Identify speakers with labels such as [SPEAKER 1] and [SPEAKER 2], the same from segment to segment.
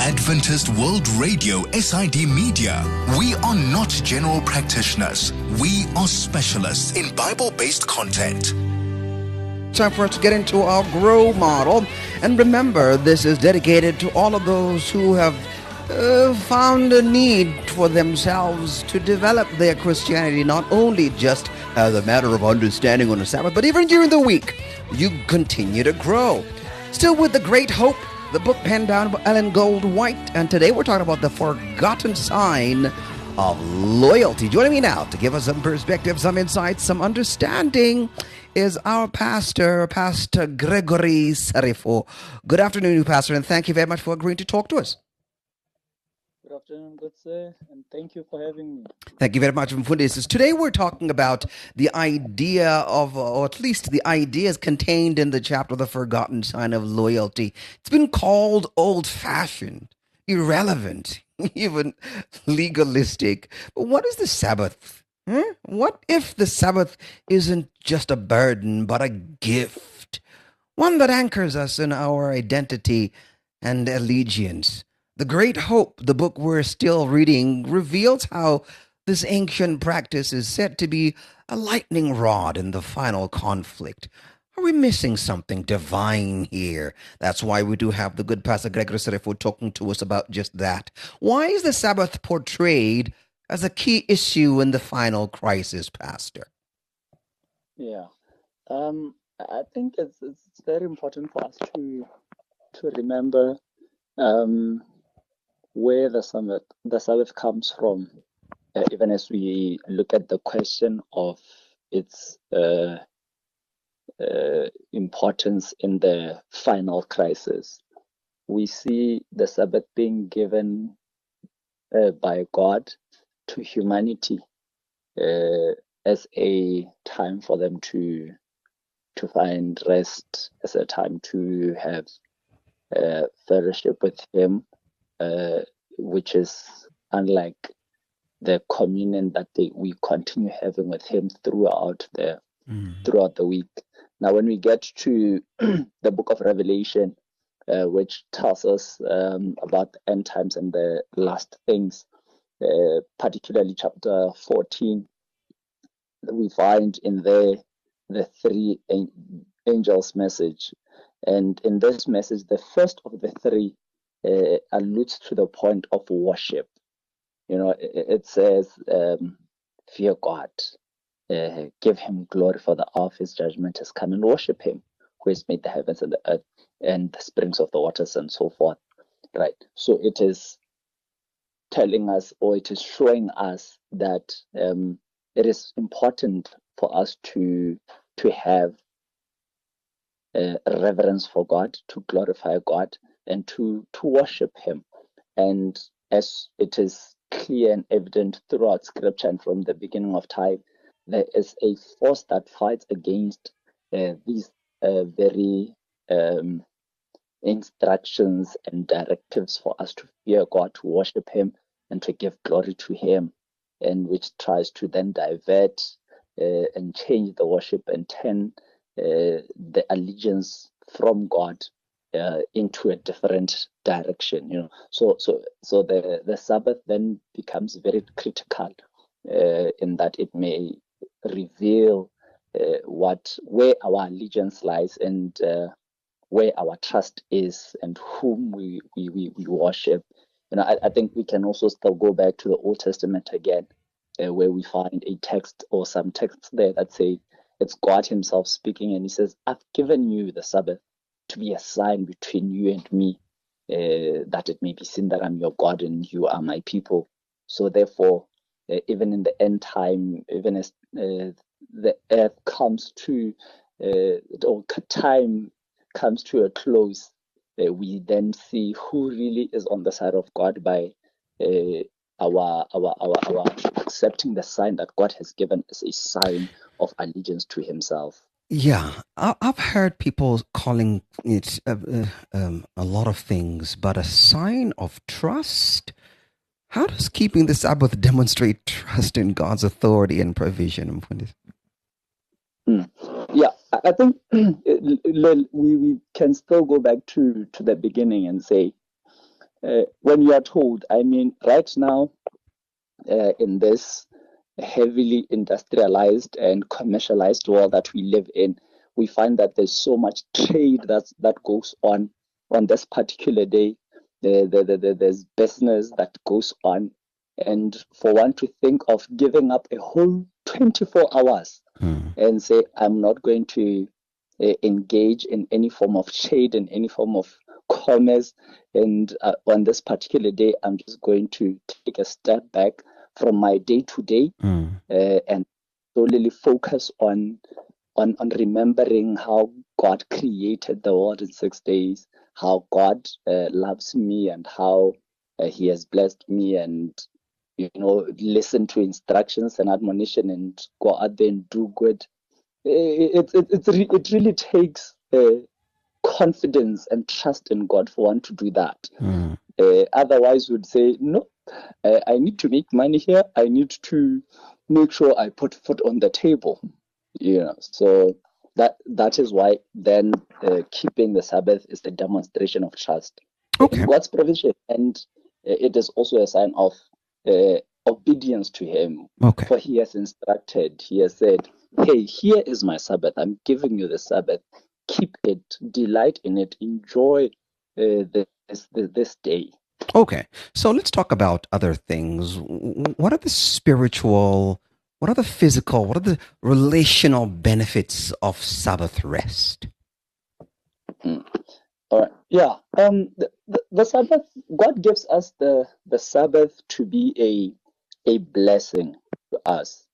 [SPEAKER 1] Adventist World Radio SID Media. We are not general practitioners. We are specialists in Bible-based content.
[SPEAKER 2] Time for us to get into our Grow model. And remember, this is dedicated to all of those who have found a need for themselves to develop their Christianity, not only just as a matter of understanding on the Sabbath, but even during the week. You continue to grow. Still with the Great Hope, the book penned down by Ellen Gold-White. And today we're talking about the forgotten sign of loyalty. Joining me now to give us some perspective, some insights, some understanding is our pastor, Pastor Gregory Sarifo. Good afternoon, Pastor, and thank you very much for agreeing to talk to us.
[SPEAKER 3] Good afternoon, good sir, and thank you for having me.
[SPEAKER 2] Thank you very much, Mfundisi. Today we're talking about the idea of, or at least the ideas contained in the chapter, The Forgotten Sign of Loyalty. It's been called old-fashioned, irrelevant, even legalistic. But what is the Sabbath? What if the Sabbath isn't just a burden, but a gift? One that anchors us in our identity and allegiance. The Great Hope, the book we're still reading, reveals how this ancient practice is said to be a lightning rod in the final conflict. Are we missing something divine here? That's why we do have the good Pastor Gregory Sarifo talking to us about just that. Why is the Sabbath portrayed as a key issue in the final crisis, Pastor?
[SPEAKER 3] Yeah, I think it's very important for us to remember where the Sabbath comes from, even as we look at the question of its importance in the final crisis. We see the Sabbath being given by God to humanity as a time for them to find rest, as a time to have fellowship with Him, which is unlike the communion that we continue having with Him throughout the week. Now, when we get to the book of Revelation, which tells us about the end times and the last things, particularly chapter 14, we find in there the three angels' message. And in this message, the first of the three alludes to the point of worship. You know, it says, fear God, give Him glory, for the hour of His judgment has come, and worship Him who has made the heavens and the earth and the springs of the waters and so forth. Right. So it is telling us, or it is showing us that it is important for us to have reverence for God, to glorify God, and to worship Him. And as it is clear and evident throughout Scripture and from the beginning of time, there is a force that fights against these very instructions and directives for us to fear God, to worship Him, and to give glory to Him, and which tries to then divert and change the worship and turn the allegiance from God into a different direction. You know, so the Sabbath then becomes very critical in that it may reveal where our allegiance lies and where our trust is and whom we worship. You know, I think we can also still go back to the Old Testament again, where we find a text or some texts there that say it's God Himself speaking, and He says, "I've given you the Sabbath to be a sign between you and me, that it may be seen that I'm your God and you are my people." So therefore, even in the end time, even as the earth comes to, or time comes to a close, we then see who really is on the side of God by our accepting the sign that God has given as a sign of allegiance to Himself.
[SPEAKER 2] Yeah, I've heard people calling it a lot of things, but a sign of trust. How does keeping the Sabbath demonstrate trust in God's authority and provision?
[SPEAKER 3] Yeah, I think we can still go back to the beginning and say when you are told, I mean, right now, in this heavily industrialized and commercialized world that we live in, we find that there's so much trade that goes on this particular day. There's business that goes on, and for one to think of giving up a whole 24 hours and say, I'm not going to engage in any form of trade, in any form of commerce, and on this particular day, I'm just going to take a step back from my day to day and solely focus on remembering how God created the world in 6 days, how God loves me, and how He has blessed me, and listen to instructions and admonition, and go out there and do good. It really takes confidence and trust in God for one to do that. Otherwise, we'd say, no, I need to make money here. I need to make sure I put food on the table. So that is why then keeping the Sabbath is a demonstration of trust in God's provision, and it is also a sign of obedience to Him. For He has instructed, He has said, hey, here is my Sabbath. I'm giving you the Sabbath. Keep it, delight in it, enjoy this day.
[SPEAKER 2] Okay, so let's talk about other things. What are the spiritual, what are the physical, what are the relational benefits of Sabbath rest?
[SPEAKER 3] All right. Yeah. The Sabbath, God gives us the Sabbath to be a blessing to us.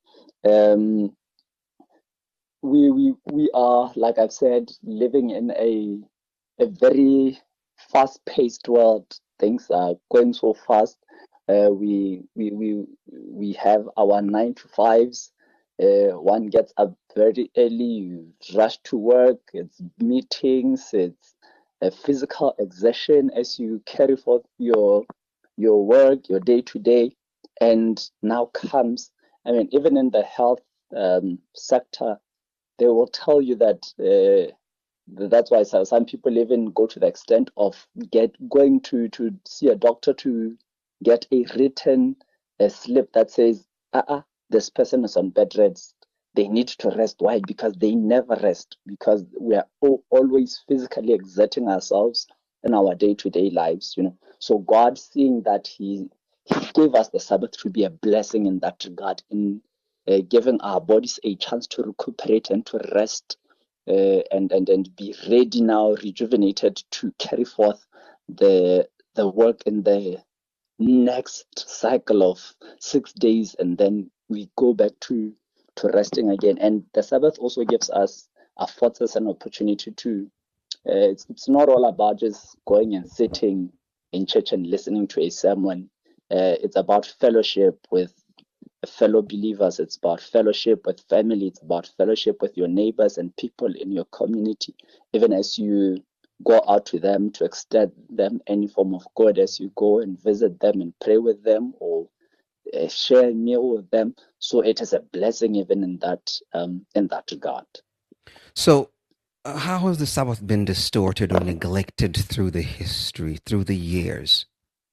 [SPEAKER 3] We are, like I've said, living in a very fast-paced world. Things are going so fast. We have our 9 to 5s. One gets up very early, you rush to work, it's meetings, it's a physical exertion as you carry forth your work, your day-to-day. And now comes, even in the health sector, they will tell you that that's why some people even go to the extent of going to see a doctor to get a written slip that says, this person is on bed rest. They need to rest. Why? Because they never rest. Because we are always physically exerting ourselves in our day-to-day lives. So God, seeing that He gave us the Sabbath to be a blessing in that regard, in giving our bodies a chance to recuperate and to rest, and be ready now, rejuvenated to carry forth the work in the next cycle of 6 days, and then we go back to resting again. And the Sabbath also gives us, affords us an opportunity to, it's not all about just going and sitting in church and listening to a sermon. It's about fellowship with fellow believers. It's about fellowship with family. It's about fellowship with your neighbors and people in your community. Even as you go out to them to extend them any form of good, as you go and visit them and pray with them, or share a meal with them. So it is a blessing even in that regard.
[SPEAKER 2] So how has the Sabbath been distorted or neglected through the history, through the years?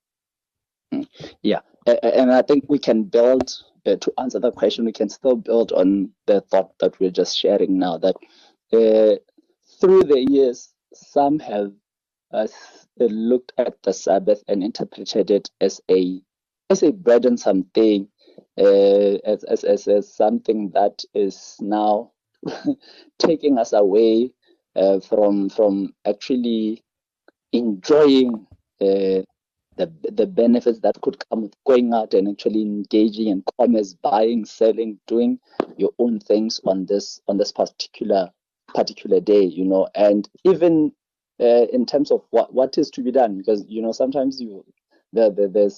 [SPEAKER 3] Yeah, and I think we can build, to answer that question, we can still build on the thought that we're just sharing now, that through the years, some have looked at the Sabbath and interpreted it as a burdensome thing, as something that is now taking us away from actually enjoying the benefits that could come with going out and actually engaging in commerce, buying, selling, doing your own things on this particular day, and even in terms of what is to be done, because sometimes there's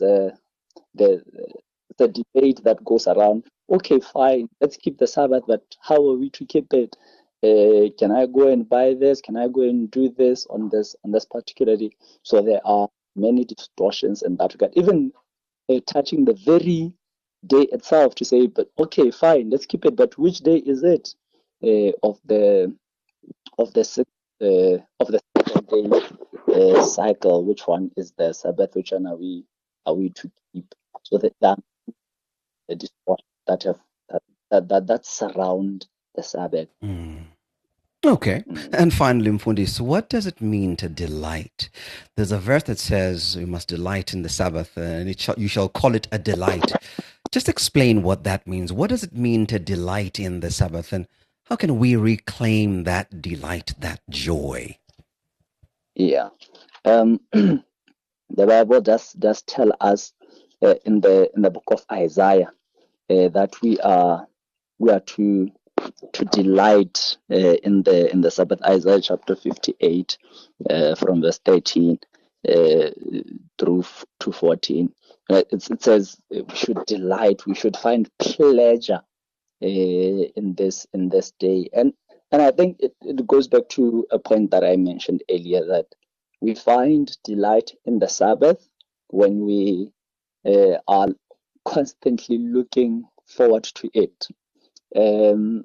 [SPEAKER 3] the debate that goes around. Okay, fine, let's keep the Sabbath, but how are we to keep it? Can I go and buy this? Can I go and do this on this particular day? So there are many distortions in that regard, even touching the very day itself, to say, but okay, fine, let's keep it, but which day is it of the second day? cycle. Which one is the Sabbath? Which one are we to keep? So that the distortion that surround the Sabbath.
[SPEAKER 2] Okay. And finally, Mfundis, what does it mean to delight? There's a verse that says we must delight in the Sabbath, and you shall call it a delight. Just explain what that means. What does it mean to delight in the Sabbath, and how can we reclaim that delight, that joy?
[SPEAKER 3] Yeah. The Bible does tell us in the book of Isaiah that we are to delight in the Sabbath. Isaiah chapter 58 from verse 13 through to 14. It says we should delight, we should find pleasure in this day. And I think it goes back to a point that I mentioned earlier, that we find delight in the Sabbath when we are constantly looking forward to it. When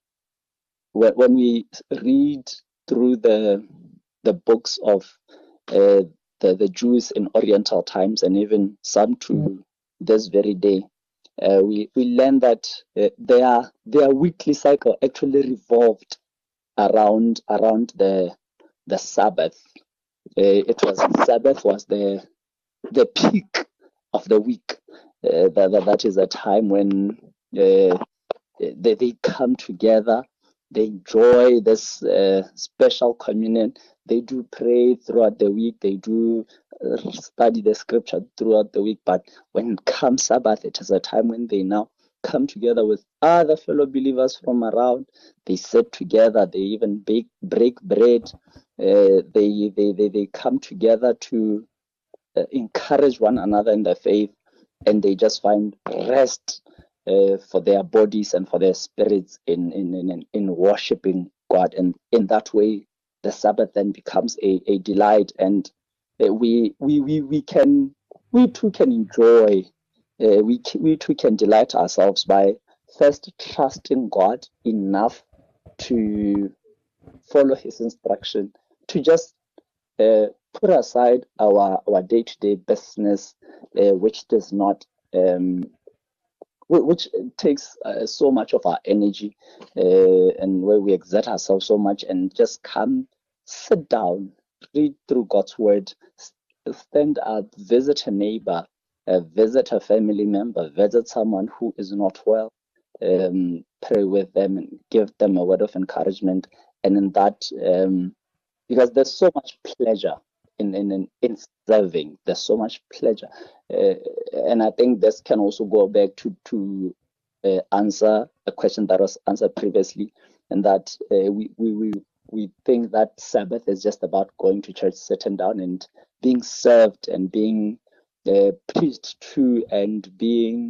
[SPEAKER 3] we read through the books of the Jews in Oriental times, and even some to this very day, we learn that their weekly cycle actually revolved around the Sabbath. Sabbath was the peak of the week. That is a time when they come together, they enjoy this special communion. They do pray throughout the week. They do study the scripture throughout the week. But when comes Sabbath, it is a time when they now come together with other fellow believers from around. They sit together. They even break bread. They come together to encourage one another in the faith, and they just find rest for their bodies and for their spirits in worshiping God. And in that way, the Sabbath then becomes a delight, and we too can enjoy. We too can delight ourselves by first trusting God enough to follow His instruction, to just put aside our day-to-day business, which does not which takes so much of our energy, and where we exert ourselves so much, and just come, sit down, read through God's word, stand up, visit a neighbor, visit a family member, visit someone who is not well, pray with them and give them a word of encouragement. And in that, because there's so much pleasure in serving, there's so much pleasure, and I think this can also go back to answer a question that was answered previously, and that we think that Sabbath is just about going to church, sitting down and being served and being preached to, and being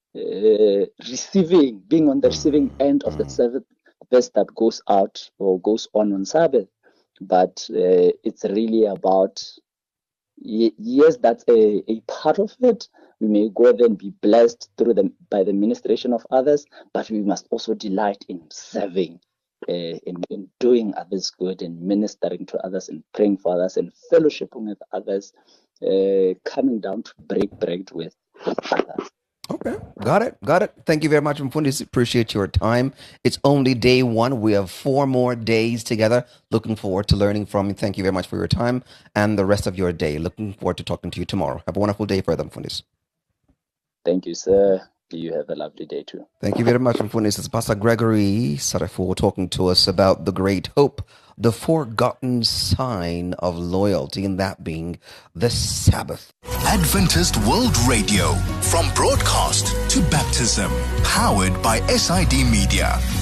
[SPEAKER 3] being on the receiving end of the service that goes out or goes on Sabbath. But it's really about, yes, that's a part of it. We may go there and be blessed by the ministration of others, but we must also delight in serving, in doing others good, in ministering to others, and praying for others, and fellowshipping with others, coming down to break bread with others.
[SPEAKER 2] Okay, got it. Thank you very much, Mfundisi. Appreciate your time. It's only day one. We have 4 more days together. Looking forward to learning from you. Thank you very much for your time and the rest of your day. Looking forward to talking to you tomorrow. Have a wonderful day further, Mfundisi.
[SPEAKER 3] Thank you, sir. You have a lovely day too.
[SPEAKER 2] Thank you very much, Mfundisi. It's Pastor Gregory Sarafo talking to us about the great hope, the forgotten sign of loyalty, and that being the Sabbath.
[SPEAKER 1] Adventist World Radio, from broadcast to baptism, powered by SID Media.